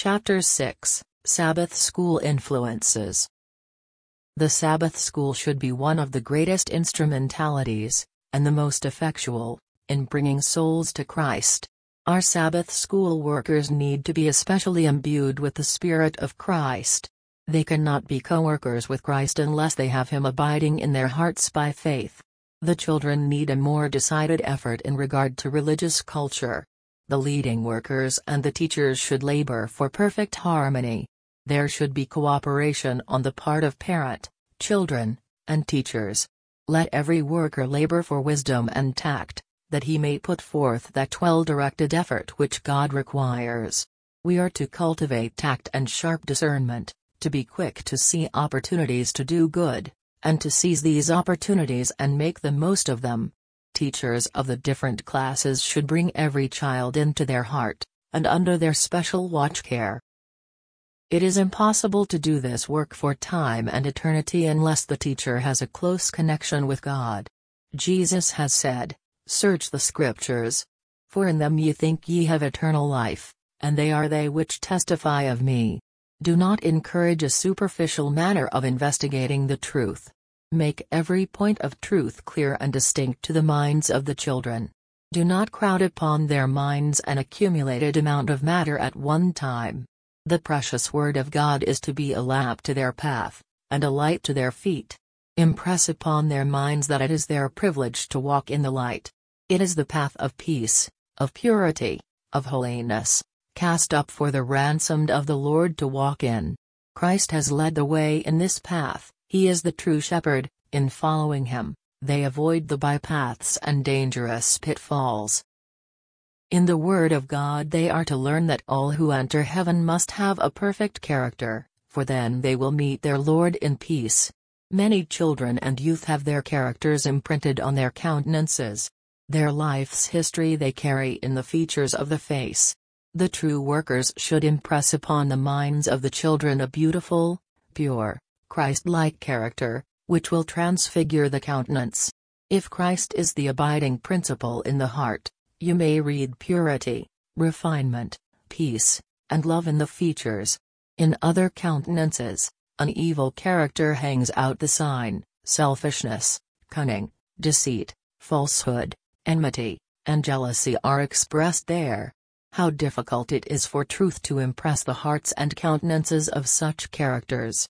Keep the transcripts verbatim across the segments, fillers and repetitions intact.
Chapter six, Sabbath School Influences. The Sabbath School should be one of the greatest instrumentalities, and the most effectual, in bringing souls to Christ. Our Sabbath School workers need to be especially imbued with the Spirit of Christ. They cannot be co-workers with Christ unless they have Him abiding in their hearts by faith. The children need a more decided effort in regard to religious culture. The leading workers and the teachers should labor for perfect harmony. There should be cooperation on the part of parent, children, and teachers. Let every worker labor for wisdom and tact, that he may put forth that well-directed effort which God requires. We are to cultivate tact and sharp discernment, to be quick to see opportunities to do good, and to seize these opportunities and make the most of them. Teachers of the different classes should bring every child into their heart, and under their special watch care. It is impossible to do this work for time and eternity unless the teacher has a close connection with God. Jesus has said, "Search the Scriptures, for in them ye think ye have eternal life, and they are they which testify of me." Do not encourage a superficial manner of investigating the truth. Make every point of truth clear and distinct to the minds of the children. Do not crowd upon their minds an accumulated amount of matter at one time. The precious Word of God is to be a lamp to their path, and a light to their feet. Impress upon their minds that it is their privilege to walk in the light. It is the path of peace, of purity, of holiness, cast up for the ransomed of the Lord to walk in. Christ has led the way in this path. He is the true shepherd. In following him, they avoid the bypaths and dangerous pitfalls. In the Word of God they are to learn that all who enter heaven must have a perfect character, for then they will meet their Lord in peace. Many children and youth have their characters imprinted on their countenances. Their life's history they carry in the features of the face. The true workers should impress upon the minds of the children a beautiful, pure, Christ-like character, which will transfigure the countenance. If Christ is the abiding principle in the heart, you may read purity, refinement, peace, and love in the features. In other countenances, an evil character hangs out the sign: selfishness, cunning, deceit, falsehood, enmity, and jealousy are expressed there. How difficult it is for truth to impress the hearts and countenances of such characters.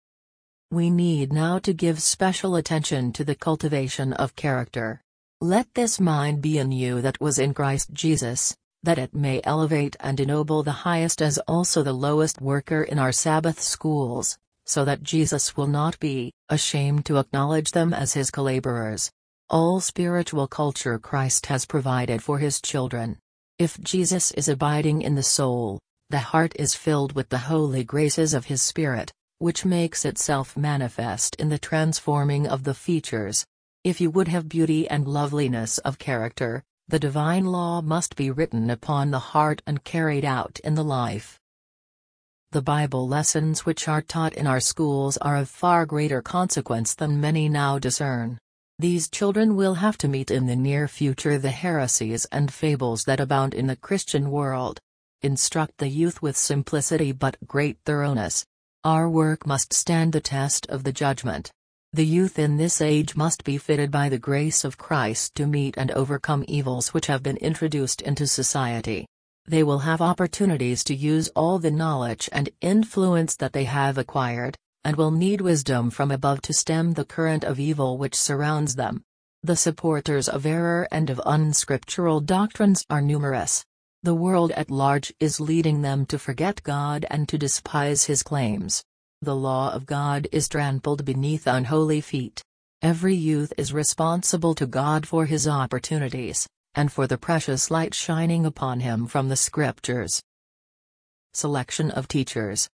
We need now to give special attention to the cultivation of character. Let this mind be in you that was in Christ Jesus, that it may elevate and ennoble the highest as also the lowest worker in our Sabbath schools, so that Jesus will not be ashamed to acknowledge them as his co-laborers. All spiritual culture Christ has provided for his children. If Jesus is abiding in the soul, the heart is filled with the holy graces of his Spirit, which makes itself manifest in the transforming of the features. If you would have beauty and loveliness of character, the divine law must be written upon the heart and carried out in the life. The Bible lessons which are taught in our schools are of far greater consequence than many now discern. These children will have to meet in the near future the heresies and fables that abound in the Christian world. Instruct the youth with simplicity but great thoroughness. Our work must stand the test of the judgment. The youth in this age must be fitted by the grace of Christ to meet and overcome evils which have been introduced into society. They will have opportunities to use all the knowledge and influence that they have acquired, and will need wisdom from above to stem the current of evil which surrounds them. The supporters of error and of unscriptural doctrines are numerous. The world at large is leading them to forget God and to despise his claims. The law of God is trampled beneath unholy feet. Every youth is responsible to God for his opportunities, and for the precious light shining upon him from the Scriptures. Selection of teachers.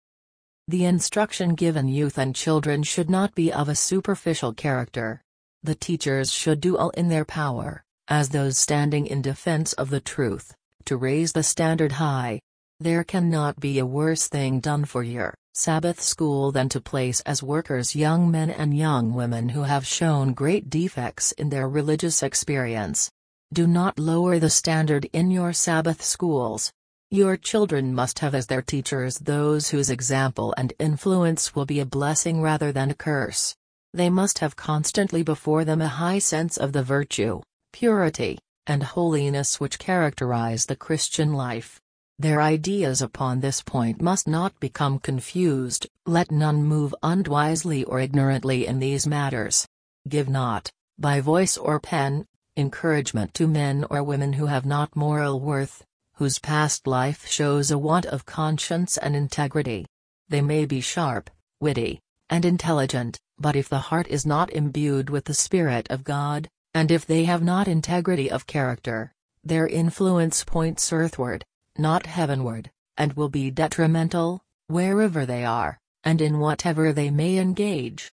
The instruction given youth and children should not be of a superficial character. The teachers should do all in their power, as those standing in defense of the truth, to raise the standard high. There cannot be a worse thing done for your Sabbath school than to place as workers young men and young women who have shown great defects in their religious experience. Do not lower the standard in your Sabbath schools. Your children must have as their teachers those whose example and influence will be a blessing rather than a curse. They must have constantly before them a high sense of the virtue, purity, and holiness which characterize the Christian life. Their ideas upon this point must not become confused. Let none move unwisely or ignorantly in these matters. Give not, by voice or pen, encouragement to men or women who have not moral worth, whose past life shows a want of conscience and integrity. They may be sharp, witty, and intelligent, but if the heart is not imbued with the Spirit of God, and if they have not integrity of character, their influence points earthward, not heavenward, and will be detrimental, wherever they are, and in whatever they may engage.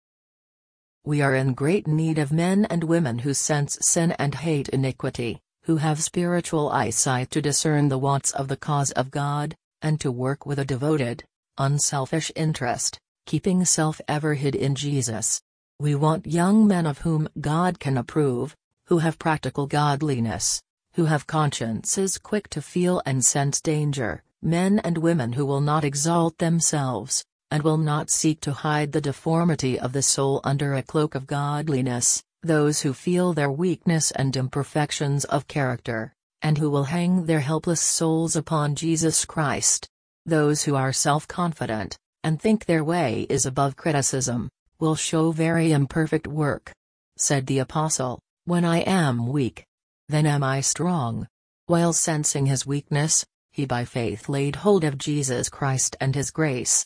We are in great need of men and women who sense sin and hate iniquity, who have spiritual eyesight to discern the wants of the cause of God, and to work with a devoted, unselfish interest, keeping self ever hid in Jesus. We want young men of whom God can approve, who have practical godliness, who have consciences quick to feel and sense danger, men and women who will not exalt themselves, and will not seek to hide the deformity of the soul under a cloak of godliness, those who feel their weakness and imperfections of character, and who will hang their helpless souls upon Jesus Christ. Those who are self-confident, and think their way is above criticism, will show very imperfect work. Said the Apostle, "When I am weak, then am I strong." While sensing his weakness, he by faith laid hold of Jesus Christ and his grace.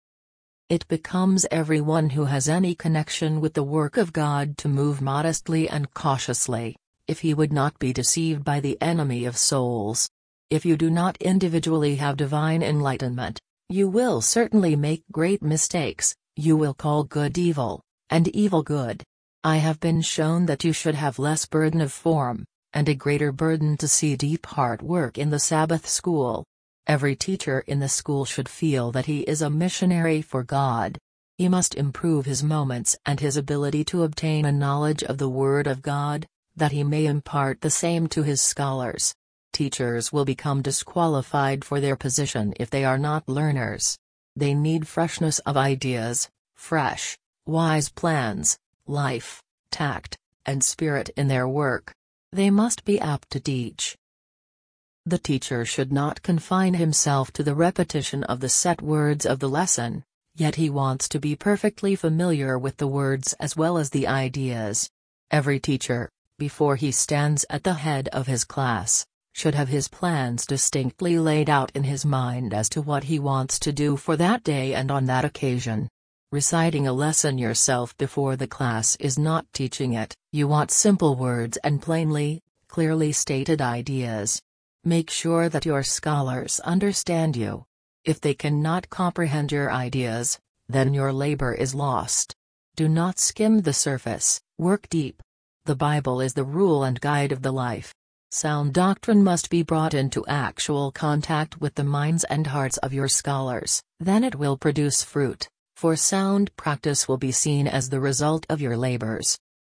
It becomes everyone who has any connection with the work of God to move modestly and cautiously, if he would not be deceived by the enemy of souls. If you do not individually have divine enlightenment, you will certainly make great mistakes. You will call good evil, and evil good. I have been shown that you should have less burden of form, and a greater burden to see deep heart work in the Sabbath school. Every teacher in the school should feel that he is a missionary for God. He must improve his moments and his ability to obtain a knowledge of the Word of God, that he may impart the same to his scholars. Teachers will become disqualified for their position if they are not learners. They need freshness of ideas, fresh, wise plans, life, tact, and spirit in their work. They must be apt to teach. The teacher should not confine himself to the repetition of the set words of the lesson, yet he wants to be perfectly familiar with the words as well as the ideas. Every teacher, before he stands at the head of his class, should have his plans distinctly laid out in his mind as to what he wants to do for that day and on that occasion. Reciting a lesson yourself before the class is not teaching it. You want simple words and plainly, clearly stated ideas. Make sure that your scholars understand you. If they cannot comprehend your ideas, then your labor is lost. Do not skim the surface, work deep. The Bible is the rule and guide of the life. Sound doctrine must be brought into actual contact with the minds and hearts of your scholars, then it will produce fruit, for sound practice will be seen as the result of your labors.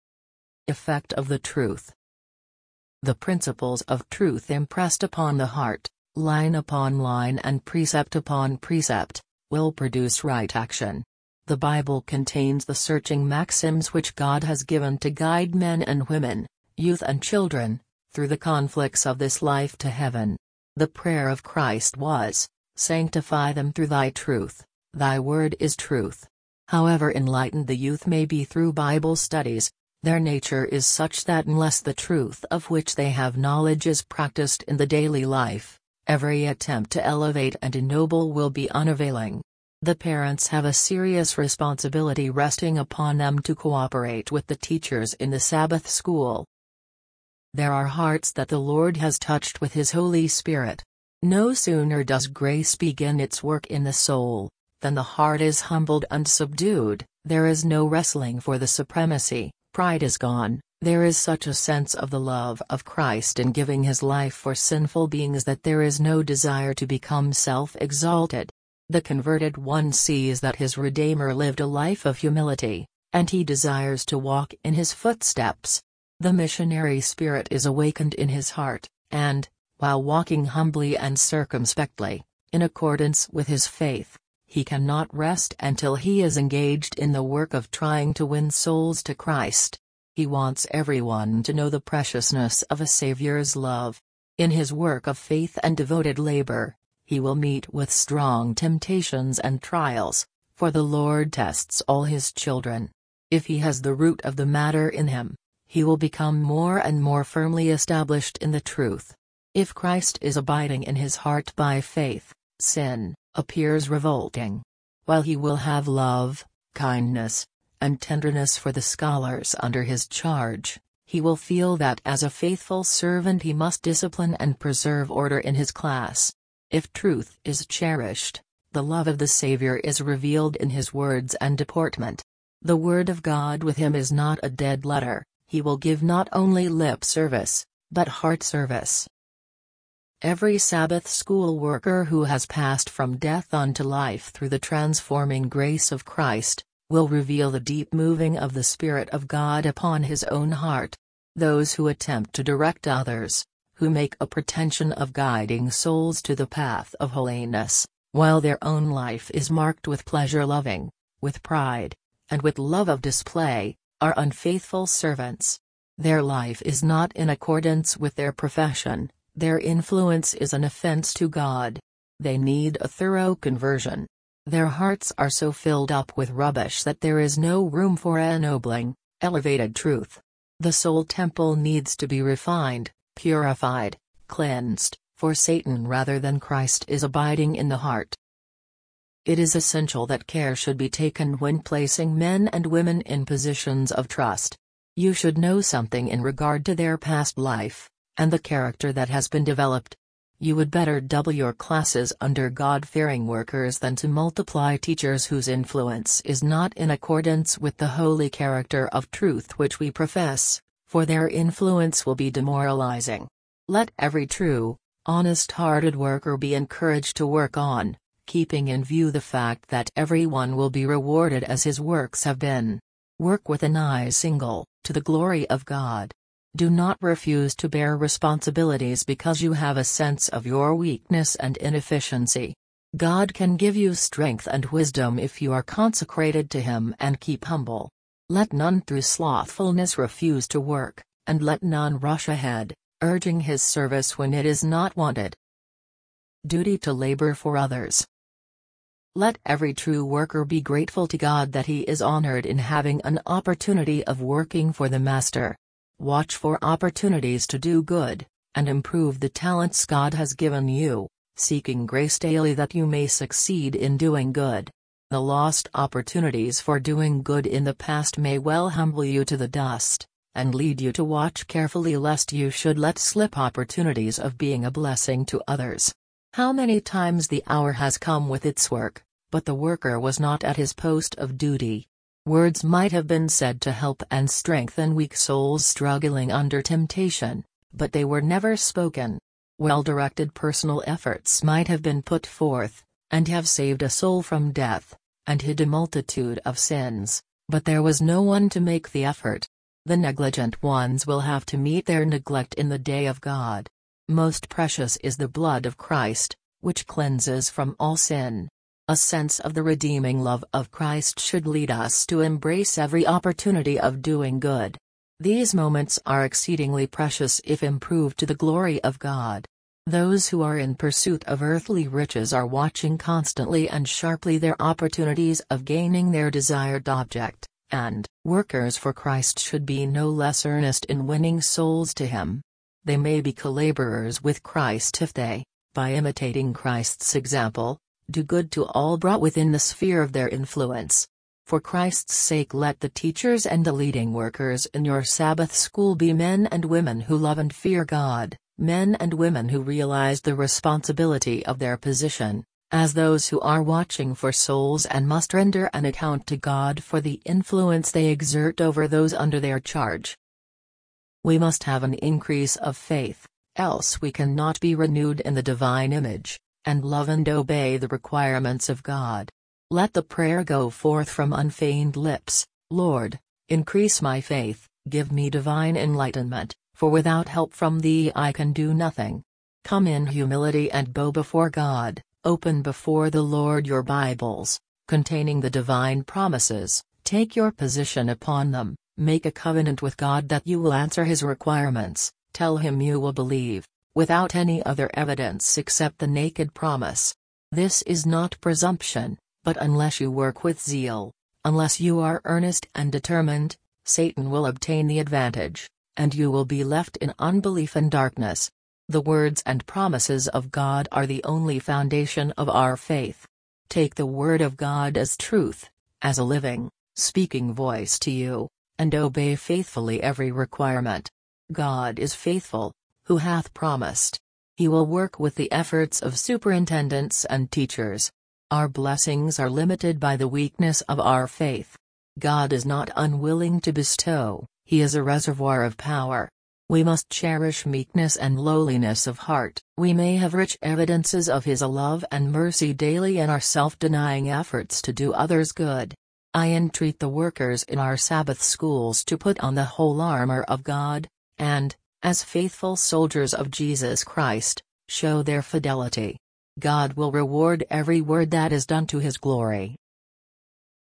Effect of the truth. The principles of truth impressed upon the heart, line upon line and precept upon precept, will produce right action. The Bible contains the searching maxims which God has given to guide men and women, youth and children, through the conflicts of this life to heaven. The prayer of Christ was, "Sanctify them through thy truth, thy word is truth." However enlightened the youth may be through Bible studies, their nature is such that unless the truth of which they have knowledge is practiced in the daily life, every attempt to elevate and ennoble will be unavailing. The parents have a serious responsibility resting upon them to cooperate with the teachers in the Sabbath school. There are hearts that the Lord has touched with His Holy Spirit. No sooner does grace begin its work in the soul, than the heart is humbled and subdued. There is no wrestling for the supremacy, pride is gone, there is such a sense of the love of Christ in giving His life for sinful beings that there is no desire to become self-exalted. The converted one sees that his Redeemer lived a life of humility, and he desires to walk in His footsteps. The missionary spirit is awakened in his heart, and, while walking humbly and circumspectly, in accordance with his faith, he cannot rest until he is engaged in the work of trying to win souls to Christ. He wants everyone to know the preciousness of a Savior's love. In his work of faith and devoted labor, he will meet with strong temptations and trials, for the Lord tests all his children. If he has the root of the matter in him, he will become more and more firmly established in the truth. If Christ is abiding in his heart by faith, sin appears revolting. While he will have love, kindness, and tenderness for the scholars under his charge, he will feel that as a faithful servant he must discipline and preserve order in his class. If truth is cherished, the love of the Savior is revealed in his words and deportment. The word of God with him is not a dead letter. He will give not only lip service, but heart service. Every Sabbath school worker who has passed from death unto life through the transforming grace of Christ, will reveal the deep moving of the Spirit of God upon his own heart. Those who attempt to direct others, who make a pretension of guiding souls to the path of holiness, while their own life is marked with pleasure-loving, with pride, and with love of display, are unfaithful servants. Their life is not in accordance with their profession, their influence is an offense to God. They need a thorough conversion. Their hearts are so filled up with rubbish that there is no room for ennobling, elevated truth. The soul temple needs to be refined, purified, cleansed, for Satan rather than Christ is abiding in the heart. It is essential that care should be taken when placing men and women in positions of trust. You should know something in regard to their past life, and the character that has been developed. You would better double your classes under God-fearing workers than to multiply teachers whose influence is not in accordance with the holy character of truth which we profess, for their influence will be demoralizing. Let every true, honest-hearted worker be encouraged to work on, keeping in view the fact that everyone will be rewarded as his works have been. Work with an eye single, to the glory of God. Do not refuse to bear responsibilities because you have a sense of your weakness and inefficiency. God can give you strength and wisdom if you are consecrated to Him and keep humble. Let none through slothfulness refuse to work, and let none rush ahead, urging His service when it is not wanted. Duty to labor for others. Let every true worker be grateful to God that he is honored in having an opportunity of working for the Master. Watch for opportunities to do good, and improve the talents God has given you, seeking grace daily that you may succeed in doing good. The lost opportunities for doing good in the past may well humble you to the dust, and lead you to watch carefully lest you should let slip opportunities of being a blessing to others. How many times the hour has come with its work, but the worker was not at his post of duty. Words might have been said to help and strengthen weak souls struggling under temptation, but they were never spoken. Well-directed personal efforts might have been put forth, and have saved a soul from death, and hid a multitude of sins, but there was no one to make the effort. The negligent ones will have to meet their neglect in the day of God. Most precious is the blood of Christ, which cleanses from all sin. A sense of the redeeming love of Christ should lead us to embrace every opportunity of doing good. These moments are exceedingly precious if improved to the glory of God. Those who are in pursuit of earthly riches are watching constantly and sharply their opportunities of gaining their desired object, and workers for Christ should be no less earnest in winning souls to Him. They may be co-laborers with Christ if they, by imitating Christ's example, do good to all brought within the sphere of their influence. For Christ's sake, let the teachers and the leading workers in your Sabbath school be men and women who love and fear God, men and women who realize the responsibility of their position, as those who are watching for souls and must render an account to God for the influence they exert over those under their charge. We must have an increase of faith, else we cannot be renewed in the divine image, and love and obey the requirements of God. Let the prayer go forth from unfeigned lips, Lord, increase my faith, give me divine enlightenment, for without help from Thee I can do nothing. Come in humility and bow before God, open before the Lord your Bibles, containing the divine promises, take your position upon them, make a covenant with God that you will answer His requirements, tell Him you will believe, without any other evidence except the naked promise. This is not presumption, but unless you work with zeal, unless you are earnest and determined, Satan will obtain the advantage, and you will be left in unbelief and darkness. The words and promises of God are the only foundation of our faith. Take the Word of God as truth, as a living, speaking voice to you, and obey faithfully every requirement. God is faithful, who hath promised. He will work with the efforts of superintendents and teachers. Our blessings are limited by the weakness of our faith. God is not unwilling to bestow, He is a reservoir of power. We must cherish meekness and lowliness of heart. We may have rich evidences of His love and mercy daily in our self-denying efforts to do others good. I entreat the workers in our Sabbath schools to put on the whole armor of God, and, as faithful soldiers of Jesus Christ, show their fidelity. God will reward every word that is done to His glory.